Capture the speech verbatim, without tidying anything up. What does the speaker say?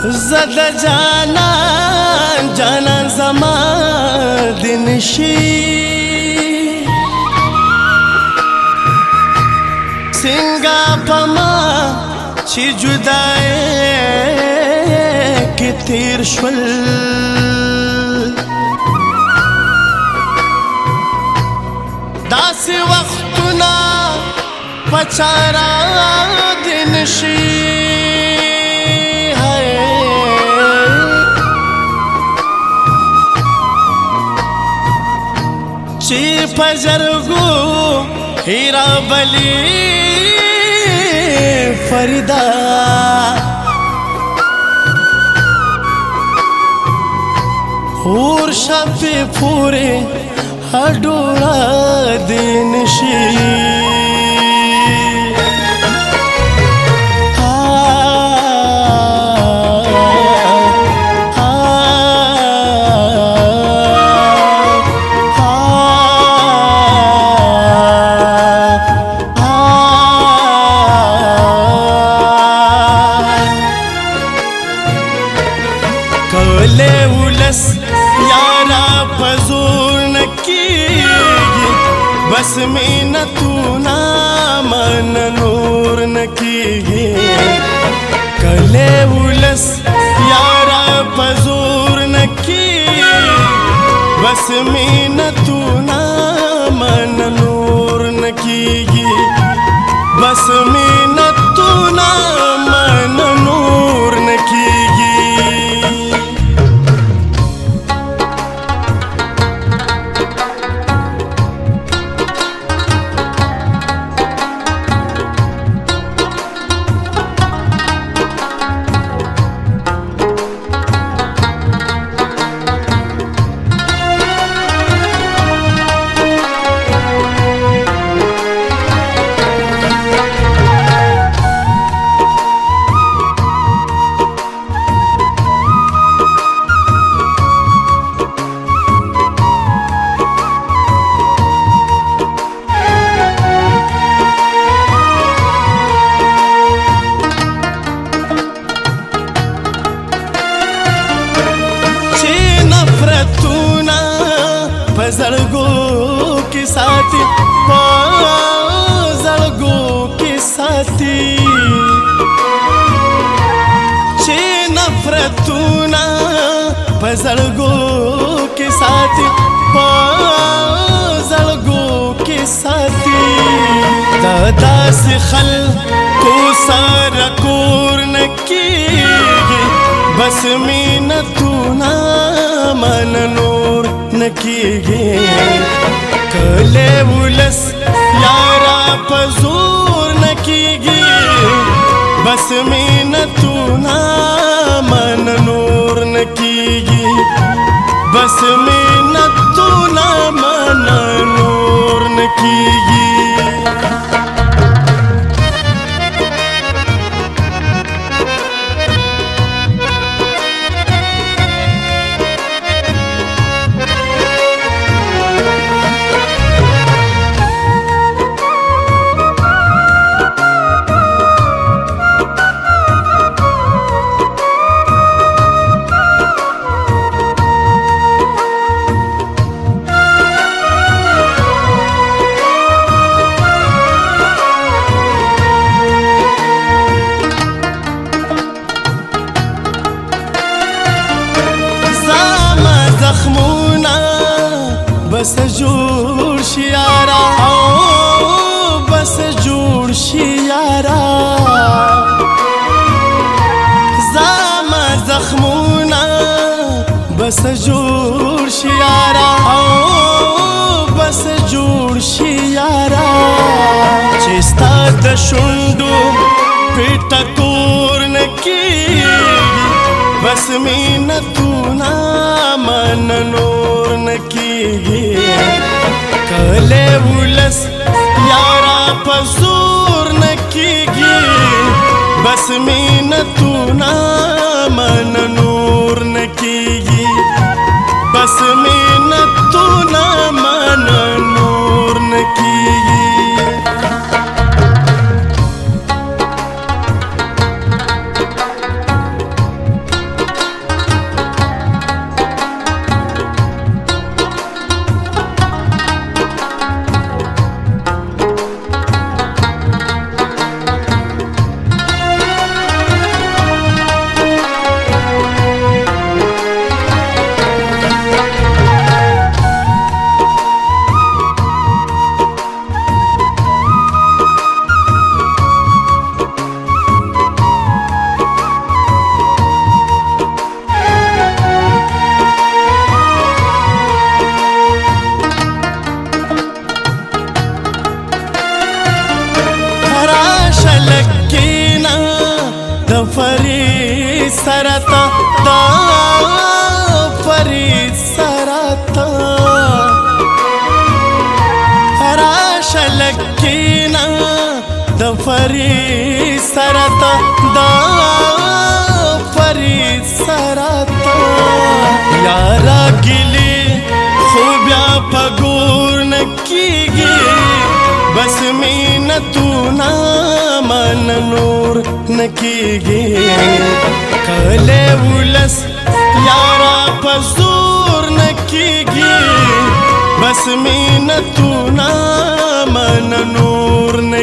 زد جانان جانان زمان دنشی سنگا پما چی جدائے کی تیر شول داسی وقتنا پچارا دنشی چی پجرگو ہیرا بلی فریدا اور شفی پورے ہڈوڑا دنشی بس مینتو نامن نور نکیگی کلے ولس یارا پزور نکیگی بس مینتو نامن نور نکیگی بس مینتو نامن نور نکیگی زړګو کې ساتي په زړګو کې ساتي چې نفرتونه په زړګو کې ساتي په زړګو کې ساتي دا داسې خلکو سره کور نه کېږي بس مینتونه من نور نکیگی کلے ولس یارا پزور نکیگی بس مینتو نامن نور نکیگی بس مینتو نامن نور نکیگی بس جوړ شي یارا او بس جوړ شي یارا زما زخمونه بس جوړ شي یارا او بس جوړ شي یارا چې ستا د شونډو پیټه تور نه کېږي بس مینتونه من نور نه کېږي کلے ولس یارا پزور نه کېږي بس مینتونه من نور نه کېږي بس مینتونه من نور نه کېږي فری سرتا دا فری سرتا راش لکینا دا فری سرتا دا فری سرتا یارا گلی خوبیا پگور نکیگی بس مینتونا من نور نکیگی کلے ولس یارا پزور نکیگی بس مینتونا من نور